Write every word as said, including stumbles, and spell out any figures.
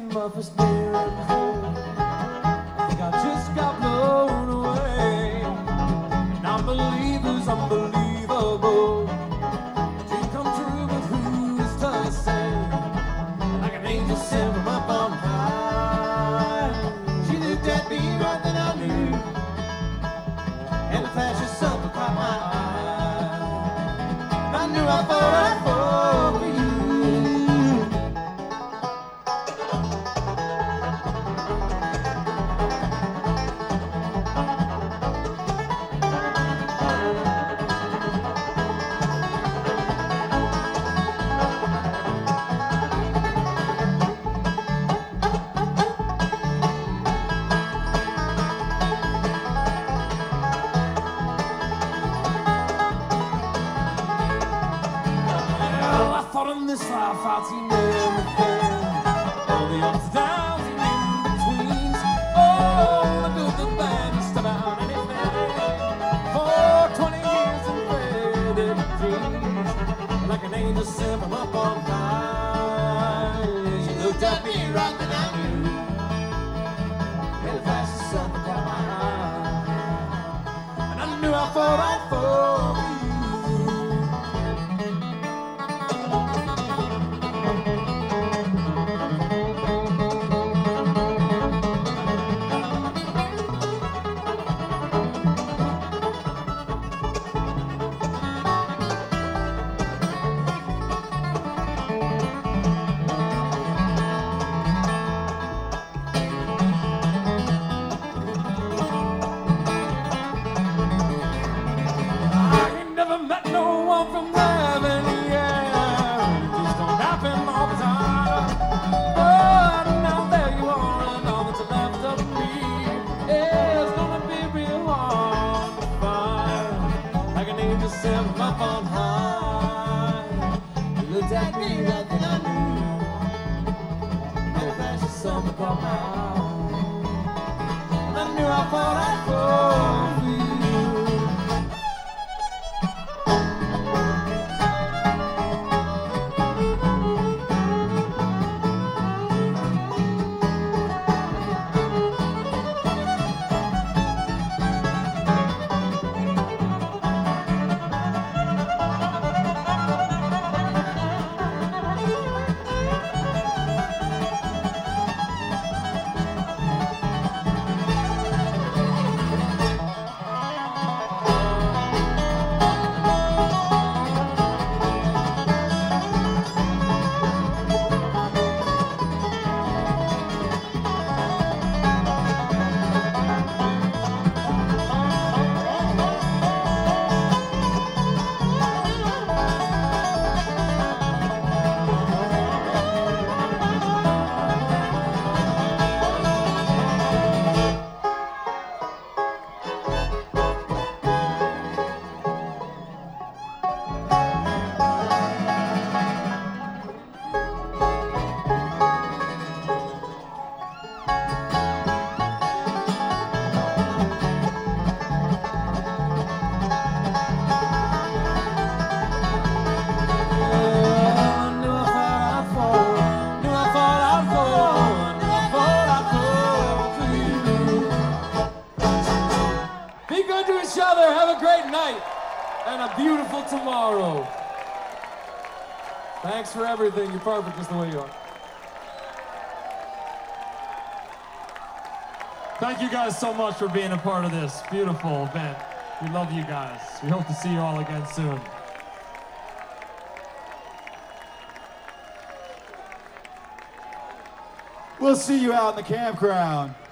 my first beer and cold. I think I just got blown away. And unbelievers, unbelievable. A dream come true, but who's to say? Like an angel sent from up on high. She looked at me right then I knew. And the flash of something caught my eye. I knew I thought I'd fall for you. In this life I'd seen everything, all the ups and downs and in-betweens, oh, the good, the bad, just about anything. For twenty years and faded dreams, like an angel sent from up on high. She looked at me right then I knew, and the flash of something caught my eye, and I knew I thought I'd fall for you. Met no one from heaven, yeah. It just don't happen all the time. But now there you are, and all that's left of me is gonna be real hard to find. Like an angel sent from up on high. You looked at me right then I knew, and a flash of something caught my eye, and I knew I thought I'd fall for you. Each other, have a great night and a beautiful tomorrow. Thanks for everything. You're perfect just the way you are. Thank you guys so much for being a part of this beautiful event. We love you guys. We hope to see you all again soon. We'll see you out in the campground.